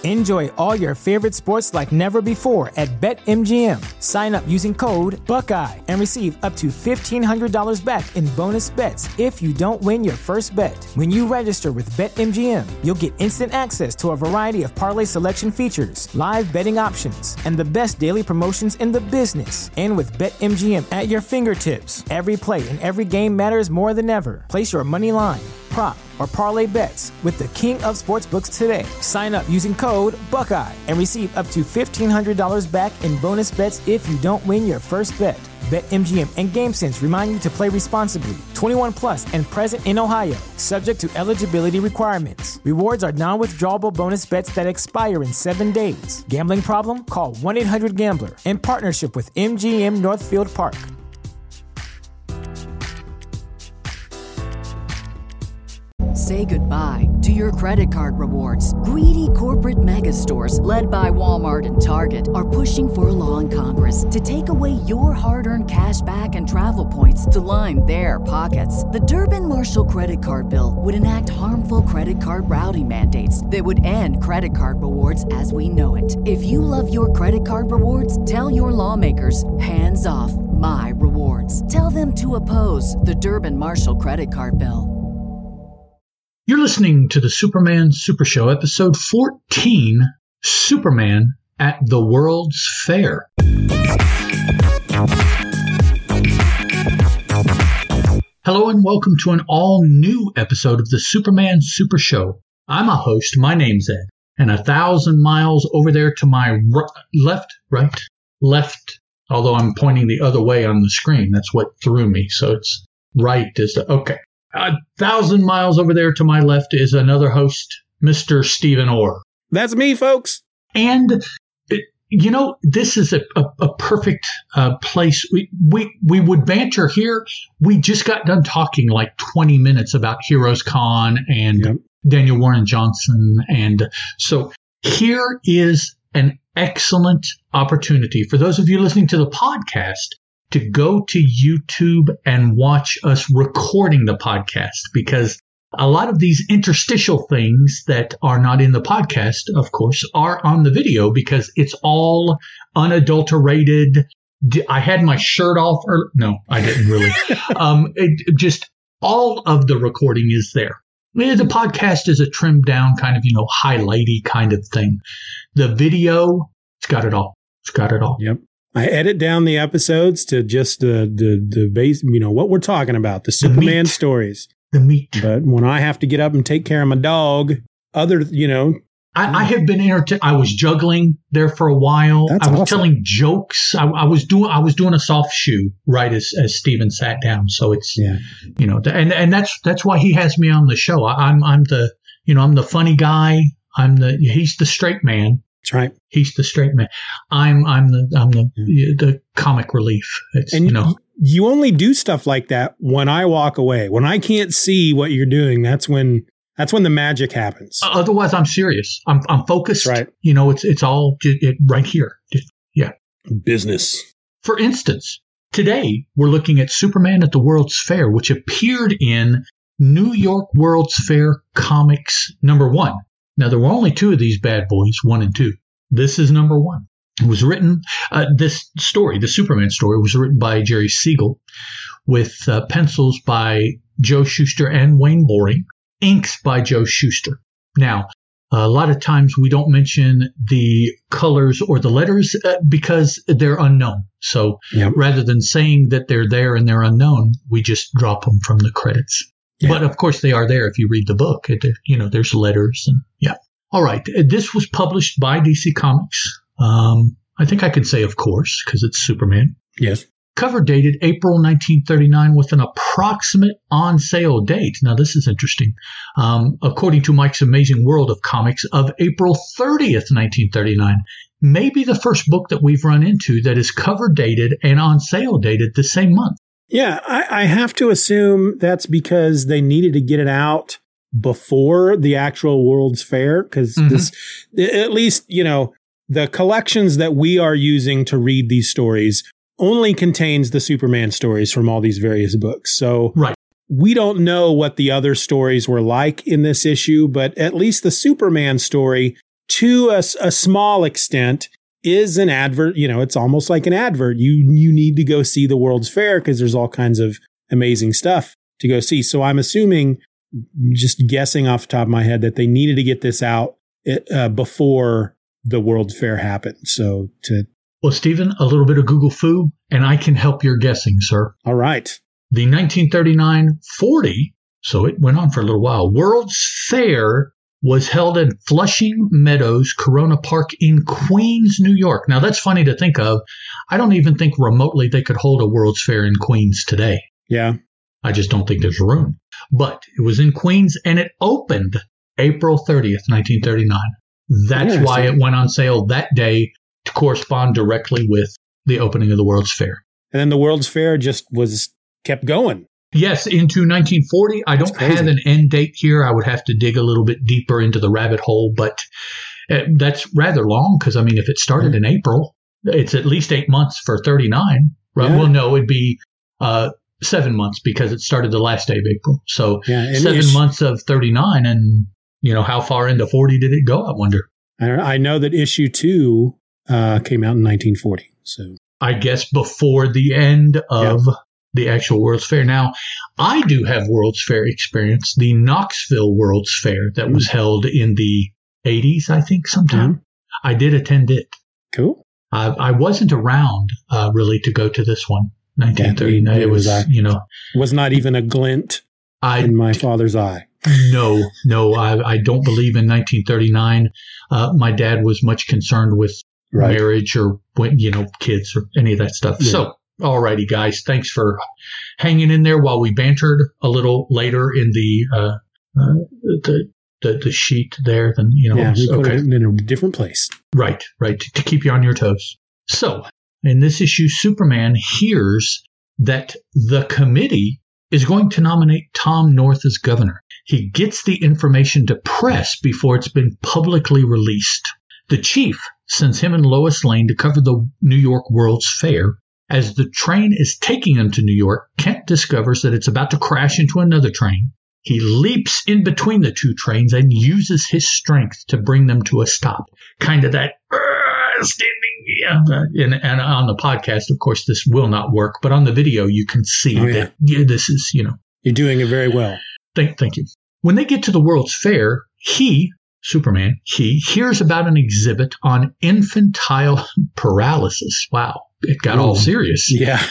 Enjoy all your favorite sports like never before at BetMGM. Sign up using code Buckeye and receive up to $1,500 back in bonus bets if you don't win your first bet. When you register with BetMGM, you'll get instant access to a variety of parlay selection features, live betting options, and the best daily promotions in the business. And with BetMGM at your fingertips, every play and every game matters more than ever. Place your money line, prop, or parlay bets with the king of sportsbooks today. Sign up using code Buckeye and receive up to $1,500 back in bonus bets if you don't win your first bet. BetMGM and GameSense remind you to play responsibly. 21 plus and present in Ohio, subject to eligibility requirements. Rewards are non-withdrawable bonus bets that expire in 7 days. Gambling problem? Call 1-800-GAMBLER. In partnership with MGM Northfield Park. Say goodbye to your credit card rewards. Greedy corporate mega stores, led by Walmart and Target, are pushing for a law in Congress to take away your hard-earned cash back and travel points to line their pockets. The Durbin-Marshall credit card bill would enact harmful credit card routing mandates that would end credit card rewards as we know it. If you love your credit card rewards, tell your lawmakers, hands off my rewards. Tell them to oppose the Durbin-Marshall credit card bill. You're listening to the Superman Super Show, episode 14, Superman at the World's Fair. Hello and welcome to an all-new episode of the Superman Super Show. I'm a host, my name's Ed, and 1,000 miles over there to my left, although I'm pointing the other way on the screen. That's what threw me, so it's right is the, okay. 1,000 miles over there to my left is another host, Mr. Stephen Orr. That's me, folks. And, you know, this is a perfect place. We would banter here. We just got done talking like 20 minutes about Heroes Con and Daniel Warren Johnson. And so here is an excellent opportunity for those of you listening to the podcast to go to YouTube and watch us recording the podcast, because a lot of these interstitial things that are not in the podcast, of course, are on the video because it's all unadulterated. I had my shirt off. No, I didn't really. Just all of the recording is there. The podcast is a trimmed down kind of, highlighty kind of thing. The video, it's got it all. It's got it all. Yep. I edit down the episodes to just the base, what we're talking about, the Superman stories. The meat. But when I have to get up and take care of my dog, I have been I was juggling there for a while. That's I was awesome. telling jokes. I was doing a soft shoe right as Steven sat down. So it's and that's why he has me on the show. I'm the funny guy. He's the straight man. That's right. He's the straight man. I'm the comic relief. You only do stuff like that when I walk away. When I can't see what you're doing, that's when the magic happens. Otherwise, I'm serious. I'm focused. That's right. It's all right here. Business. For instance, today we're looking at Superman at the World's Fair, which appeared in New York World's Fair Comics #1. Now, there were only 2 of these bad boys, 1 and 2. This is #1. It was written, this story, the Superman story, was written by Jerry Siegel with pencils by Joe Shuster and Wayne Boring, inks by Joe Shuster. Now, a lot of times we don't mention the colors or the letters because they're unknown. So rather than saying that they're there and they're unknown, we just drop them from the credits. Yeah. But of course they are there if you read the book. There's letters and All right. This was published by DC Comics. I think I can say, of course, because it's Superman. Yes. Cover dated April 1939 with an approximate on sale date. Now, this is interesting. According to Mike's Amazing World of Comics, of April 30th, 1939. Maybe the first book that we've run into that is cover dated and on sale dated the same month. Yeah, I have to assume that's because they needed to get it out before the actual World's Fair, because this, at least, the collections that we are using to read these stories only contains the Superman stories from all these various books. So we don't know what the other stories were like in this issue, but at least the Superman story to a small extent, is an advert. You know, it's almost like an advert. You need to go see the World's Fair because there's all kinds of amazing stuff to go see. So I'm assuming, just guessing off the top of my head, that they needed to get this out before the World's Fair happened. Well, Stephen, a little bit of Google foo, and I can help your guessing, sir. All right. The 1939-40, so it went on for a little while, World's Fair was held in Flushing Meadows Corona Park in Queens, New York. Now, that's funny to think of. I don't even think remotely they could hold a World's Fair in Queens today. Yeah. I just don't think there's room. But it was in Queens, and it opened April 30th, 1939. That's why it went on sale that day to correspond directly with the opening of the World's Fair. And then the World's Fair just kept going. Yes, into 1940. I don't have an end date here. I would have to dig a little bit deeper into the rabbit hole, but that's rather long because, I mean, if it started in April, it's at least 8 months for 39. Right? Yeah. Well, no, it'd be 7 months because it started the last day of April. So 7 months of 39, and, you know, how far into 40 did it go, I wonder? I know that issue 2 came out in 1940. So I guess before the end of the actual World's Fair. Now, I do have World's Fair experience. The Knoxville World's Fair that was held in the 80s, I think, sometime. Mm-hmm. I did attend it. Cool. I wasn't around really to go to this one. 1939. It was not even a glint in my father's eye. No, I don't believe in 1939. My dad was much concerned with marriage or, kids or any of that stuff. Yeah. So, alrighty, guys, thanks for hanging in there while we bantered a little later in the sheet there. Then we put it in a different place. Right, to keep you on your toes. So, in this issue, Superman hears that the committee is going to nominate Tom North as governor. He gets the information to press before it's been publicly released. The chief sends him and Lois Lane to cover the New York World's Fair. As the train is taking them to New York, Kent discovers that it's about to crash into another train. He leaps in between the two trains and uses his strength to bring them to a stop. Kind of that standing. And on the podcast, of course, this will not work. But on the video, you can see that this is, You're doing it very well. Thank you. When they get to the World's Fair, Superman hears about an exhibit on infantile paralysis. Wow. It got all serious. Yeah.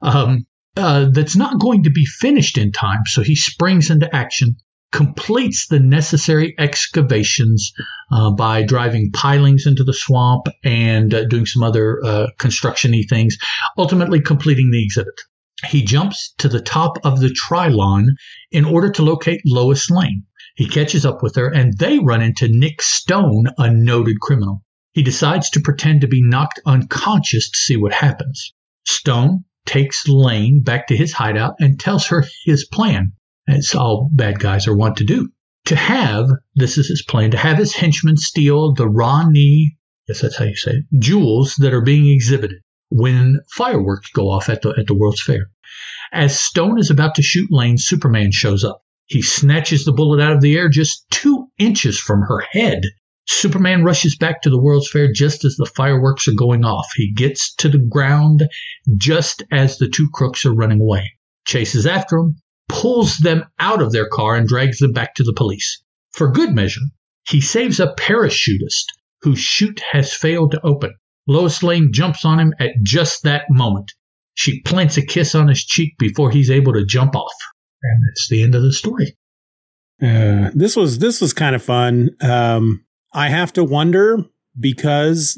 That's not going to be finished in time. So he springs into action, completes the necessary excavations by driving pilings into the swamp and doing some other construction-y things, ultimately completing the exhibit. He jumps to the top of the Trilon in order to locate Lois Lane. He catches up with her, and they run into Nick Stone, a noted criminal. He decides to pretend to be knocked unconscious to see what happens. Stone takes Lane back to his hideout and tells her his plan, as all bad guys are wont to do. This is his plan, to have his henchmen steal the Rani, yes, that's how you say it, jewels that are being exhibited when fireworks go off at the World's Fair. As Stone is about to shoot Lane, Superman shows up. He snatches the bullet out of the air just 2 inches from her head. Superman rushes back to the World's Fair just as the fireworks are going off. He gets to the ground just as the 2 crooks are running away. Chases after them, pulls them out of their car, and drags them back to the police. For good measure, he saves a parachutist whose chute has failed to open. Lois Lane jumps on him at just that moment. She plants a kiss on his cheek before he's able to jump off. And that's the end of the story. This was kind of fun. I have to wonder, because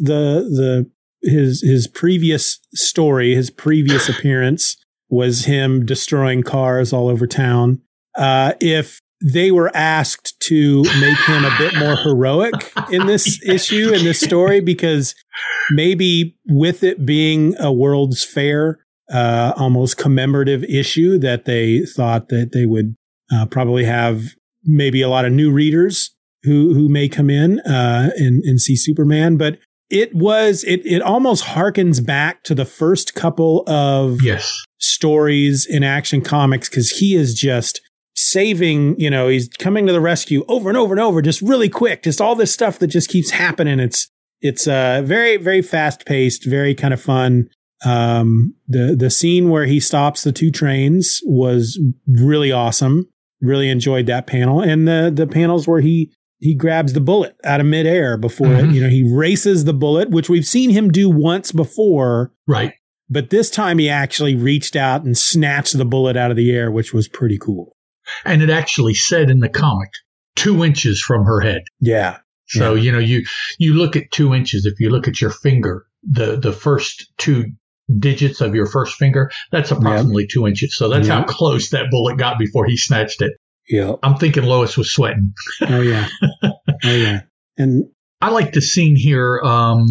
his previous story, his previous appearance was him destroying cars all over town. If they were asked to make him a bit more heroic in this issue, in this story, because maybe with it being a World's Fair, almost commemorative issue, that they thought that they would probably have maybe a lot of new readers who may come in and see Superman. But it almost harkens back to the first couple of stories in Action Comics, because he is just saving, he's coming to the rescue over and over and over, just really quick, just all this stuff that just keeps happening. It's very, very fast paced, very kind of fun. The scene where he stops the 2 trains was really awesome. Really enjoyed that panel. And the panels where he grabs the bullet out of midair before it, he races the bullet, which we've seen him do once before. Right. But this time he actually reached out and snatched the bullet out of the air, which was pretty cool. And it actually said in the comic, 2 inches from her head. Yeah. So, you look at 2 inches. If you look at your finger, the first 2 digits of your first finger, that's approximately 2 inches. So that's how close that bullet got before he snatched it. Yeah. I'm thinking Lois was sweating. Oh, yeah. And I like the scene here,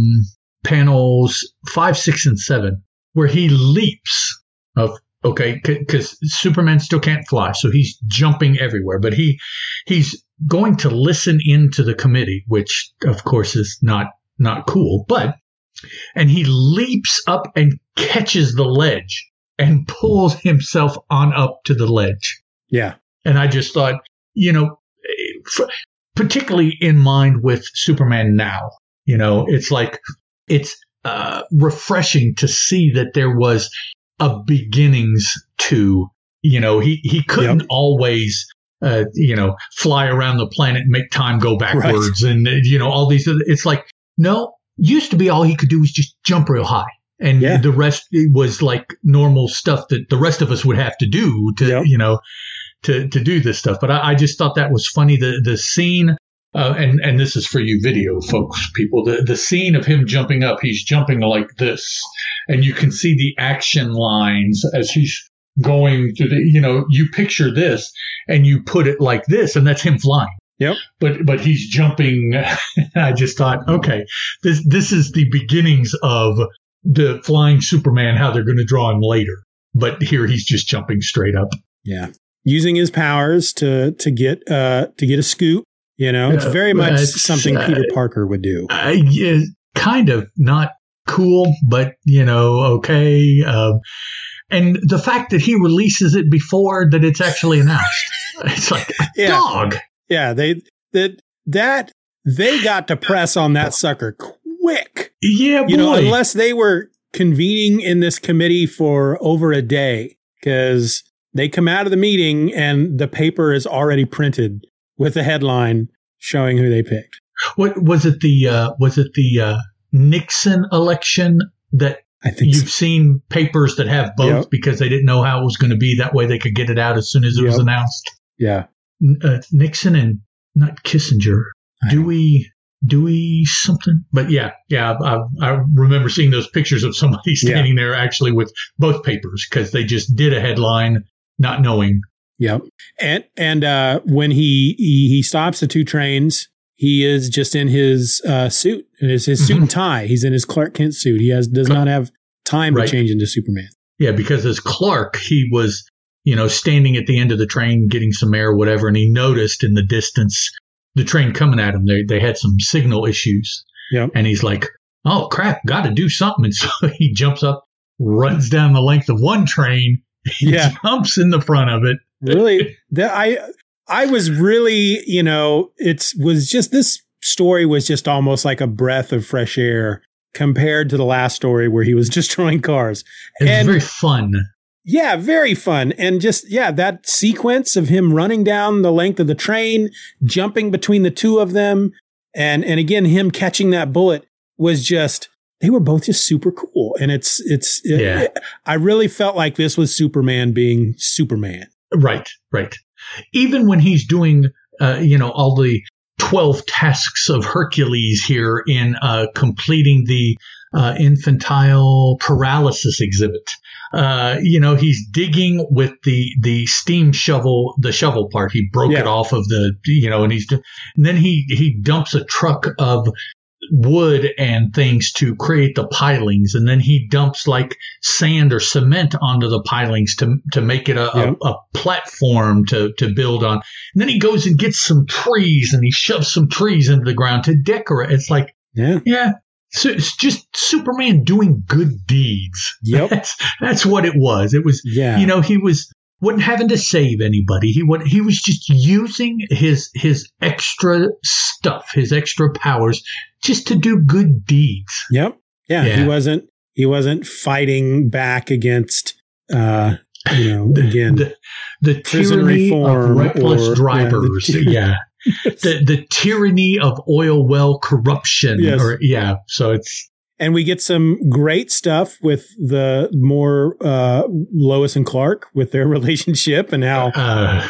panels 5, 6, and 7, where he leaps. Because Superman still can't fly, so he's jumping everywhere. But he's going to listen into the committee, which, of course, is not cool. And he leaps up and catches the ledge and pulls himself on up to the ledge. Yeah. And I just thought, particularly in mind with Superman now, it's like, it's refreshing to see that there was a beginnings to, he couldn't always, fly around the planet and make time go backwards. Right. And, all these, it's like, no. Used to be all he could do was just jump real high. And the rest was like normal stuff that the rest of us would have to do to, to do this stuff. But I just thought that was funny. The scene, and this is for you video folks, people, the scene of him jumping up, he's jumping like this. And you can see the action lines as he's going through you picture this and you put it like this, and that's him flying. Yep. But he's jumping. I just thought, okay, this is the beginnings of the flying Superman, how they're going to draw him later. But here he's just jumping straight up. Yeah. Using his powers to get a scoop. It's very much something Peter Parker would do. Yeah, kind of not cool, but okay. And the fact that he releases it before that it's actually announced, it's like a dog. Yeah, they got to press on that sucker quick. Yeah, boy. Unless they were convening in this committee for over a day, because they come out of the meeting and the paper is already printed with a headline showing who they picked. What was it? The Nixon election that I think you've seen papers that have both because they didn't know how it was going to be. That way they could get it out as soon as it was announced. Yeah. Nixon and not Kissinger. Dewey something. But I remember seeing those pictures of somebody standing there actually with both papers because they just did a headline not knowing. Yep. And when he stops the 2 trains, he is just in his suit. It is his suit and tie. He's in his Clark Kent suit. He does not have time to change into Superman. Yeah, because as Clark, he was standing at the end of the train, getting some air or whatever, and he noticed in the distance the train coming at him. They had some signal issues. Yep. And he's like, oh, crap, got to do something. And so he jumps up, runs down the length of one train, he jumps in the front of it. Really? I was really, this story was just almost like a breath of fresh air compared to the last story where he was destroying cars. It's very fun. Yeah, very fun. And just, that sequence of him running down the length of the train, jumping between the 2 of them, and again, him catching that bullet was just, they were both just super cool. And I really felt like this was Superman being Superman. Right. Even when he's doing, all the 12 tasks of Hercules here in completing the infantile paralysis exhibit. He's digging with the steam shovel, the shovel part. He broke it off of the, and then he dumps a truck of wood and things to create the pilings. And then he dumps like sand or cement onto the pilings to make it a platform to build on. And then he goes and gets some trees and he shoves some trees into the ground to decorate. It's like, so it's just Superman doing good deeds. Yep. That's what it was. It was, he was wasn't having to save anybody. He was just using his extra stuff, his extra powers, just to do good deeds. Yep. Yeah. He wasn't fighting back against again the tyranny of reckless drivers. The tyranny of oil well corruption. Yes. So it's. And we get some great stuff with the more Lois and Clark with their relationship and how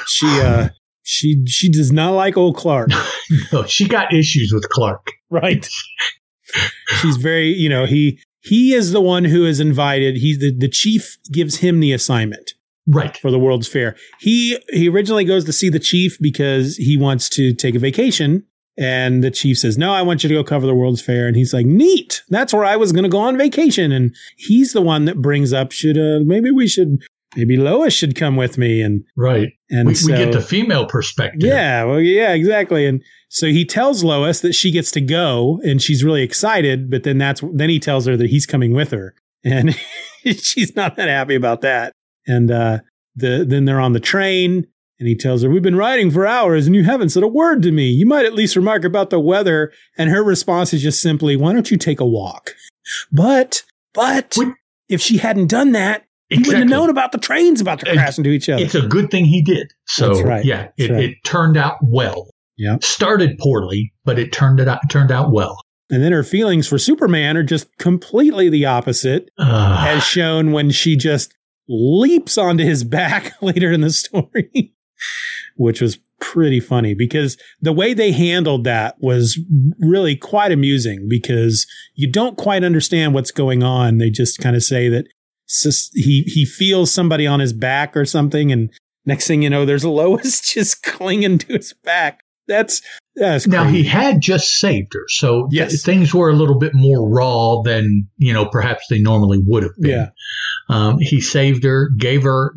she does not like old Clark. No, she got issues with Clark. Right. She's very, he is the one who is invited. The chief gives him the assignment. Right. For the World's Fair. He originally goes to see the chief because he wants to take a vacation. And the chief says, no, I want you to go cover the World's Fair. And he's like, neat. That's where I was going to go on vacation. And he's the one that brings up, maybe Lois should come with me. And right. And we get the female perspective. Yeah. Well, yeah, exactly. And so he tells Lois that she gets to go and she's really excited. But then he tells her that he's coming with her. And she's not that happy about that. And then they're on the train. And he tells her, we've been riding for hours and you haven't said a word to me. You might at least remark about the weather. And her response is just simply, why don't you take a walk? But if she hadn't done that, he wouldn't have known about the trains about to crash into each other. It's a good thing he did. So, that's right. Yeah, it turned out well. Yeah. Started poorly, but it turned out well. And then her feelings for Superman are just completely the opposite, as shown when she just leaps onto his back later in the story. Which was pretty funny because the way they handled that was really quite amusing because you don't quite understand what's going on. They just kind of say that he feels somebody on his back or something. And next thing you know, there's Lois just clinging to his back. That's crazy. Now he had just saved her. So yes. Things were a little bit more raw than, perhaps they normally would have been. Yeah. He saved her, gave her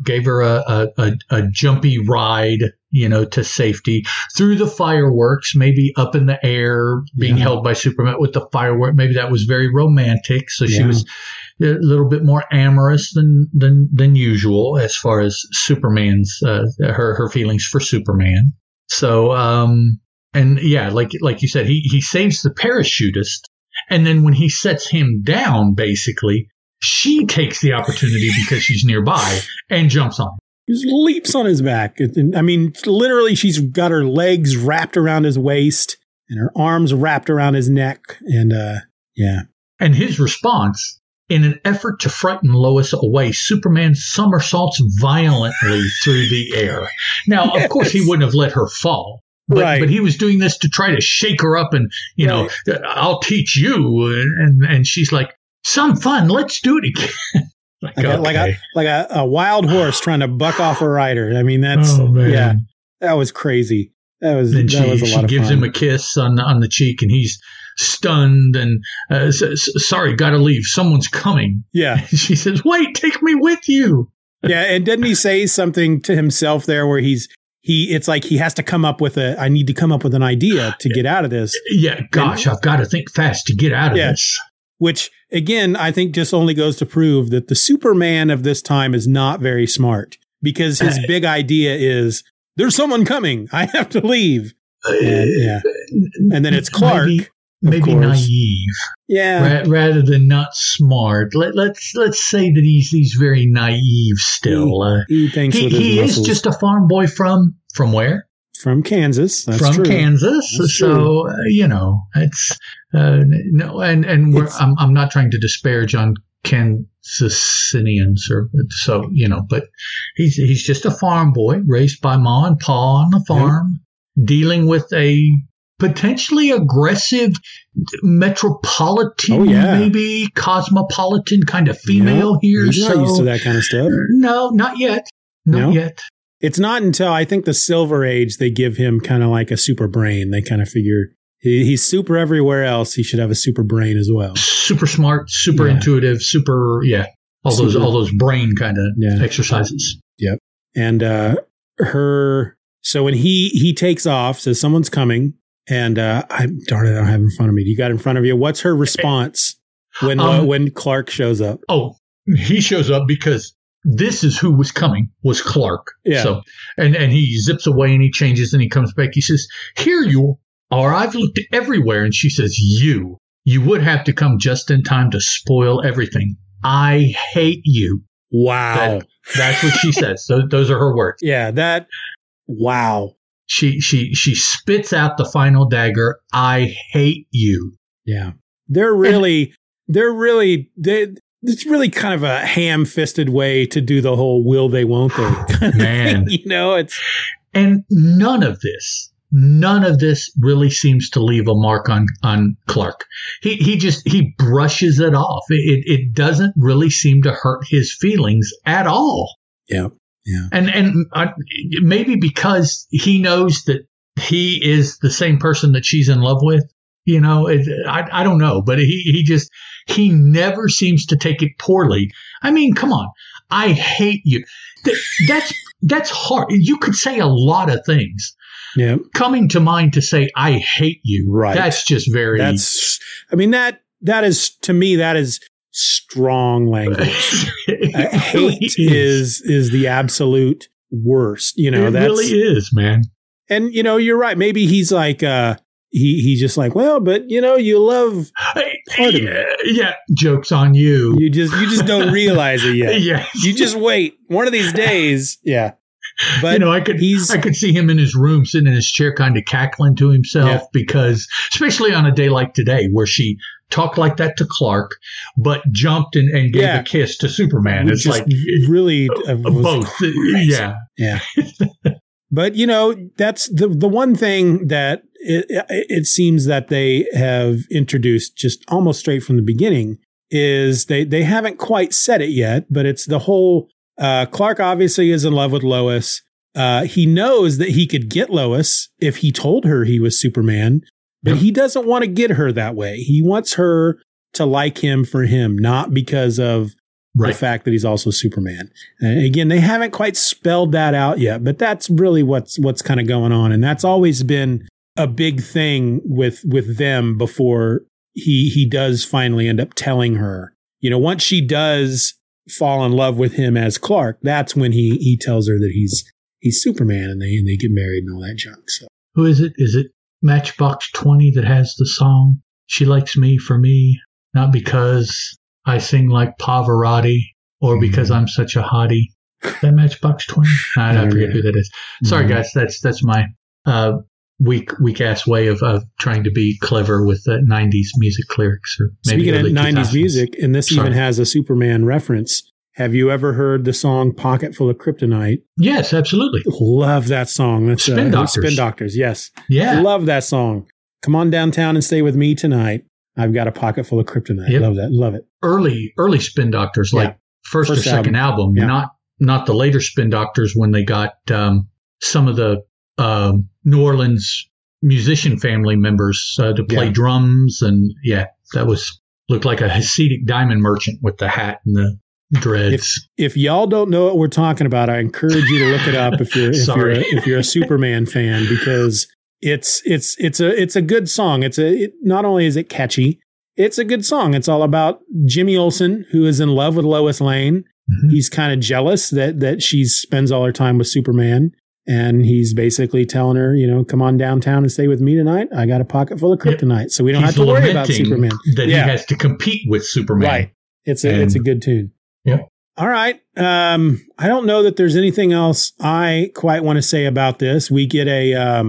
a jumpy ride, to safety through the fireworks, maybe up in the air, being held by Superman with the firework. Maybe that was very romantic. So she was a little bit more amorous than usual as far as Superman's, her feelings for Superman. So, like you said, he saves the parachutist. And then when he sets him down, basically, she takes the opportunity because she's nearby and jumps on him. Just leaps on his back. I mean, literally, she's got her legs wrapped around his waist and her arms wrapped around his neck. And, And his response, in an effort to frighten Lois away, Superman somersaults violently through the air. Now, of course, he wouldn't have let her fall. But he was doing this to try to shake her up and, I'll teach you. And she's like, some fun. Let's do it again. like a wild horse trying to buck off a rider. I mean, that was crazy. That was a lot of fun. She gives him a kiss on the cheek and he's stunned and sorry, got to leave. Someone's coming. Yeah. She says, wait, take me with you. Yeah. And didn't he say something to himself there where it's like he has to come up with I need to come up with an idea to get out of this. Yeah. Gosh, I've got to think fast to get out of this. Which, again, I think just only goes to prove that the Superman of this time is not very smart because his big idea is there's someone coming. I have to leave. And then it's Clark. Maybe naive. Yeah. Rather than not smart. Let's say that he's very naive still. He thinks he is just a farm boy from where? From Kansas. That's from true. Kansas. That's so, it's no, and I'm not trying to disparage on Kansasians but he's just a farm boy raised by Ma and Pa on the farm, dealing with a potentially aggressive metropolitan, maybe cosmopolitan kind of female here. He's not used to that kind of stuff. No, not yet. Not yet. It's not until I think the Silver Age they give him kind of like a super brain. They kind of figure he's super everywhere else. He should have a super brain as well. Super smart, super intuitive, all those brain kind of exercises. Yep. And so when he takes off, says someone's coming, and I don't have it in front of me. You got it in front of you. What's her response when Clark shows up? Oh, he shows up because this is who was coming, was Clark. Yeah. So, and he zips away and he changes and he comes back. He says, here you are. I've looked everywhere. And she says, you would have to come just in time to spoil everything. I hate you. Wow. That's what she says. Those are her words. Yeah. Wow. She spits out the final dagger. I hate you. Yeah. It's really kind of a ham-fisted way to do the whole will they, won't they? Man. And none of this really seems to leave a mark on Clark. He brushes it off. It doesn't really seem to hurt his feelings at all. Yeah. Yeah. And maybe because he knows that he is the same person that she's in love with. I don't know, but he never seems to take it poorly. I mean, come on. I hate you. That's hard. You could say a lot of things. Yeah. Coming to mind to say, I hate you. Right. That's just very. That is, to me, that is strong language. Hate really is the absolute worst. It really is, man. And, you're right. Maybe he's like, he's just like, well, but you love part of me. Yeah, joke's on you. You just don't realize it yet. Yeah, you just wait. One of these days, yeah. But I could see him in his room, sitting in his chair, kind of cackling to himself because, especially on a day like today, where she talked like that to Clark, but jumped and gave a kiss to Superman. It's like really both. Crazy. Yeah. But, that's the one thing that it seems that they have introduced just almost straight from the beginning is they haven't quite said it yet, but it's the whole Clark obviously is in love with Lois. He knows that he could get Lois if he told her he was Superman, but he doesn't want to get her that way. He wants her to like him for him, not because of the fact that he's also Superman. And again, they haven't quite spelled that out yet, but that's really what's kind of going on. And that's always been a big thing with them before he does finally end up telling her. Once she does fall in love with him as Clark, that's when he tells her that he's Superman and they get married and all that junk. So who is it? Is it Matchbox 20 that has the song "She Likes Me for Me, not because I sing like Pavarotti or because I'm such a hottie"? Is that Matchbox 20? I forget who that is. Sorry, guys. That's my weak ass way of trying to be clever with 90s music lyrics. Or maybe speaking of 90s 2000s. music, and this even has a Superman reference. Have you ever heard the song "Pocket Full of Kryptonite"? Yes, absolutely. Love that song. That's Spin Doctors. Spin Doctors, yes. Yeah. Love that song. Come on downtown and stay with me tonight. I've got a pocket full of kryptonite. Yep. Love that. Love it. Early Spin Doctors, like first or second album. Not the later Spin Doctors when they got some of the New Orleans musician family members to play drums. And that looked like a Hasidic diamond merchant with the hat and the dreads. If y'all don't know what we're talking about, I encourage you to look it up if you're a Superman fan, because it's a good song. Not only is it catchy, it's a good song. It's all about Jimmy Olsen, who is in love with Lois Lane. Mm-hmm. He's kind of jealous that she spends all her time with Superman. And he's basically telling her, come on downtown and stay with me tonight. I got a pocket full of kryptonite. So we don't have to worry about Superman. That he has to compete with Superman. Right. It's a good tune. Yep. All right. I don't know that there's anything else I quite want to say about this. We get a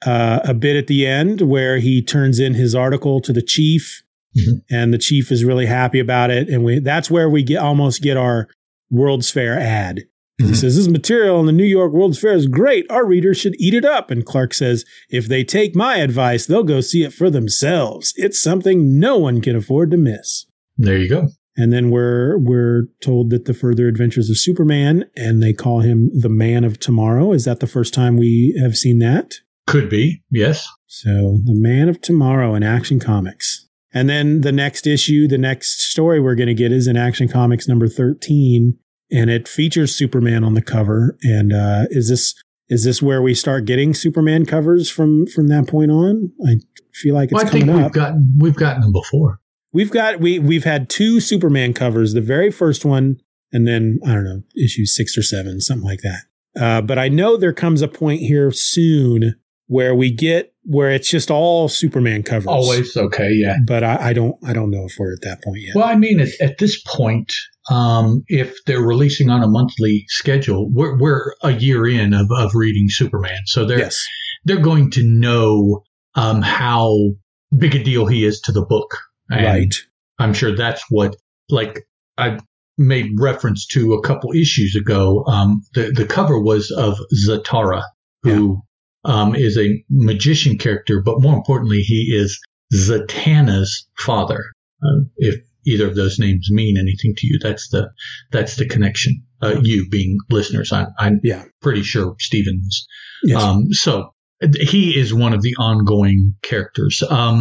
bit at the end where he turns in his article to the chief, and the chief is really happy about it. And that's where we almost get our World's Fair ad. He says, "This material in the New York World's Fair is great. Our readers should eat it up." And Clark says, "If they take my advice, they'll go see it for themselves. It's something no one can afford to miss." There you go. And then we're told that the further adventures of Superman, and they call him the Man of Tomorrow. Is that the first time we have seen that? Could be, yes. So the Man of Tomorrow in Action Comics. And then the next issue, the next story we're going to get is in Action Comics number 13. And it features Superman on the cover. And is this where we start getting Superman covers from that point on? I feel like it's coming up. We've gotten them before. We've had two Superman covers. The very first one and then, I don't know, issue 6 or 7, something like that. But I know there comes a point here soon where it's just all Superman covers. Always. Okay. Yeah. But I don't know if we're at that point yet. Well, I mean, at this point, if they're releasing on a monthly schedule, we're a year in of reading Superman. So they're going to know, how big a deal he is to the book. And right. I'm sure that's what, like, I made reference to a couple issues ago. The cover was of Zatara, who is a magician character, but more importantly, he is Zatanna's father. If either of those names mean anything to you, that's the connection. You being listeners, I'm pretty sure Stephen is. Yes. So he is one of the ongoing characters.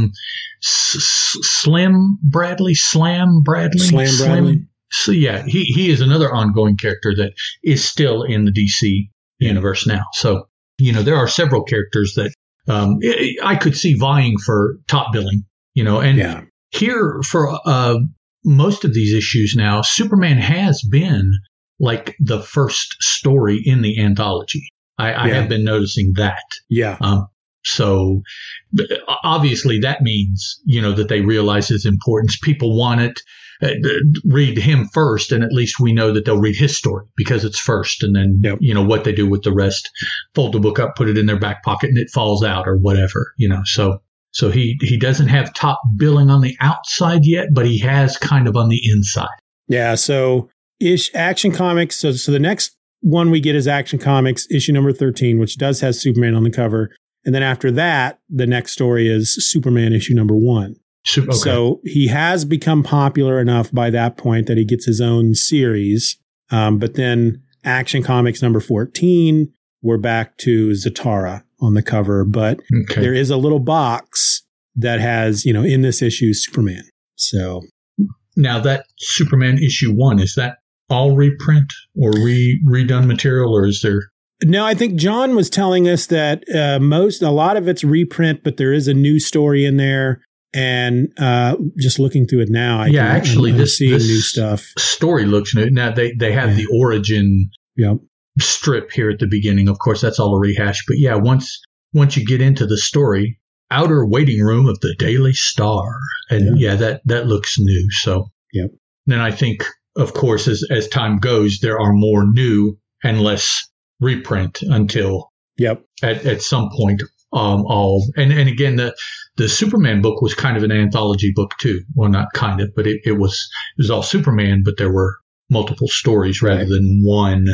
Slam Bradley. So yeah, he is another ongoing character that is still in the DC universe now. So, there are several characters that I could see vying for top billing, and here for most of these issues now, Superman has been like the first story in the anthology. I have been noticing that. Yeah. So obviously that means, that they realize its importance. People want it. Read him first, and at least we know that they'll read his story because it's first, and then what they do with the rest, fold the book up, put it in their back pocket, and it falls out or whatever. So he doesn't have top billing on the outside yet, but he has kind of on the inside. Yeah. So Action Comics. So the next one we get is Action Comics issue number 13, which does have Superman on the cover, and then after that, the next story is Superman issue number 1. Okay. So he has become popular enough by that point that he gets his own series. But then Action Comics number 14, we're back to Zatara on the cover. But there is a little box that has, in this issue, Superman. So now that Superman issue 1, is that all reprint or redone material, or is there? No, I think John was telling us that a lot of it's reprint, but there is a new story in there. And just looking through it now, I'm seeing new stuff. Story looks new. Now they have the origin strip here at the beginning. Of course, that's all a rehash. But yeah, once you get into the story, outer waiting room of the Daily Star, and that looks new. So then I think, of course, as time goes, there are more new and less reprint until at some point. And again, the Superman book was kind of an anthology book too. Well, not kind of, but it was all Superman, but there were multiple stories rather than one,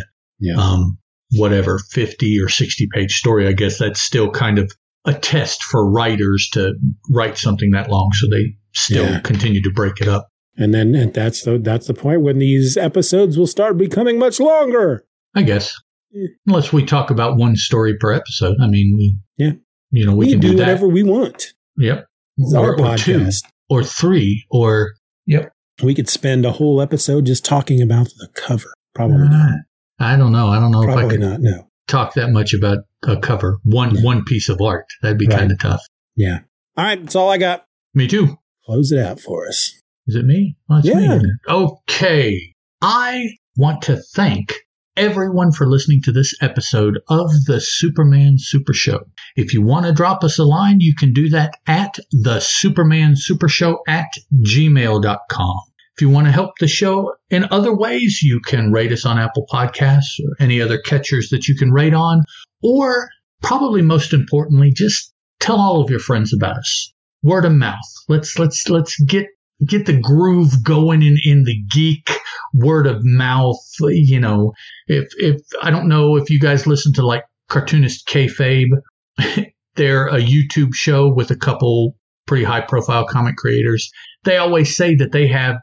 50 or 60 page story. I guess that's still kind of a test for writers to write something that long. So they still continue to break it up. And that's the point when these episodes will start becoming much longer, I guess. Unless we talk about one story per episode. I mean, we can do whatever we want. Yep. It's our podcast. 2 or 3 or, we could spend a whole episode just talking about the cover. Probably not. I don't know. Probably if I could talk that much about a cover. One piece of art. That'd be kind of tough. Yeah. All right. That's all I got. Me too. Close it out for us. Is it me? Oh, it's me. Okay. I want to thank everyone for listening to this episode of the Superman Super Show. If you want to drop us a line, you can do that at the Superman Super Show @gmail.com. If you want to help the show in other ways, you can rate us on Apple Podcasts or any other catchers that you can rate on, or probably most importantly, just tell all of your friends about us. Word of mouth. Let's get the groove going in the geek word of mouth. If I don't know if you guys listen to like Cartoonist Kayfabe, they're a YouTube show with a couple pretty high profile comic creators. They always say that they have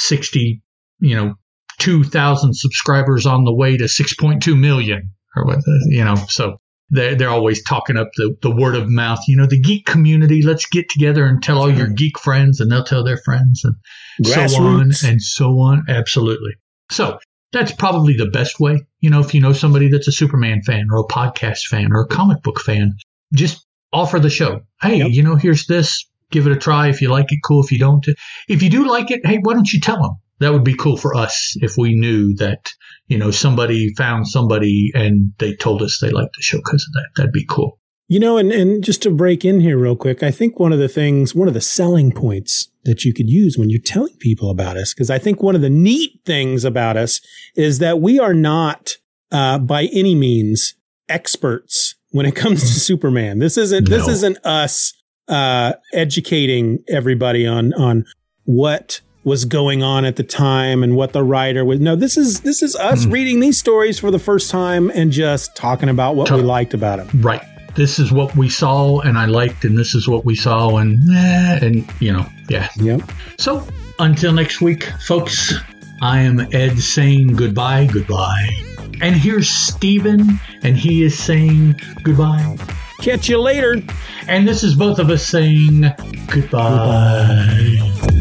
2,000 subscribers on the way to 6.2 million or what, so they're always talking up the word of mouth, the geek community. Let's get together and tell all your geek friends, and they'll tell their friends, and so on and so on. Absolutely. So that's probably the best way. If you know somebody that's a Superman fan or a podcast fan or a comic book fan, just offer the show. Hey, here's this. Give it a try. If you like it, cool. If you don't, if you do like it, hey, why don't you tell them? That would be cool for us if we knew that, somebody found somebody and they told us they liked the show because of that. That'd be cool. And just to break in here real quick, I think one of the selling points that you could use when you're telling people about us, because I think one of the neat things about us is that we are not by any means experts when it comes to Superman. This isn't us educating everybody on what was going on at the time and what the writer was. No, this is us reading these stories for the first time and just talking about what we liked about them. Right. This is what we saw and I liked, and this is what we saw yeah. Yep. So until next week, folks, I am Ed saying goodbye. And here's Steven, and he is saying goodbye. Catch you later. And this is both of us saying goodbye.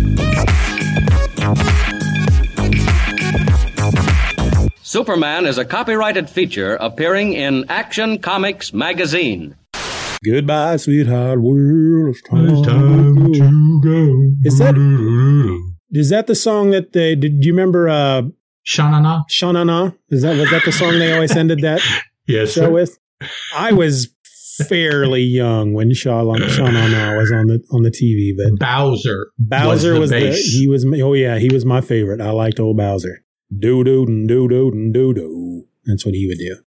Superman is a copyrighted feature appearing in Action Comics magazine. Goodbye, sweetheart world. It's time to go. Is that the song that did you remember? Sha-na-na. Sha-na-na. Was that the song they always ended that yes, show sir. with? I was fairly young when Sha-na-na was on the TV, but Bowser was bass. he was my favorite. I liked old Bowser. Do-do and do-do and do-do. That's what he would do.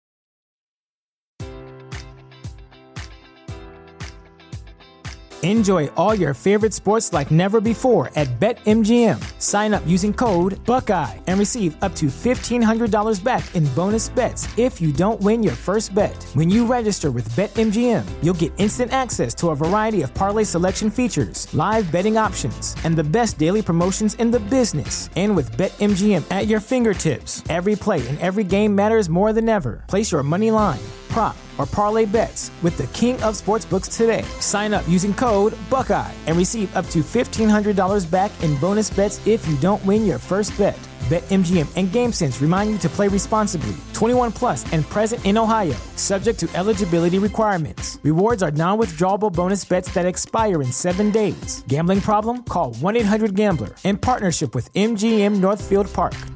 Enjoy all your favorite sports like never before at BetMGM. Sign up using code Buckeye and receive up to $1,500 back in bonus bets if you don't win your first bet. When you register with BetMGM, you'll get instant access to a variety of parlay selection features, live betting options, and the best daily promotions in the business. And with BetMGM at your fingertips, every play and every game matters more than ever. Place your money line, prop, or parlay bets with the king of sportsbooks today. Sign up using code Buckeye and receive up to $1,500 back in bonus bets if you don't win your first bet. BetMGM and GameSense remind you to play responsibly. 21 plus and present in Ohio, subject to eligibility requirements. Rewards are non-withdrawable bonus bets that expire in 7 days. Gambling problem? Call 1-800-GAMBLER in partnership with MGM Northfield Park.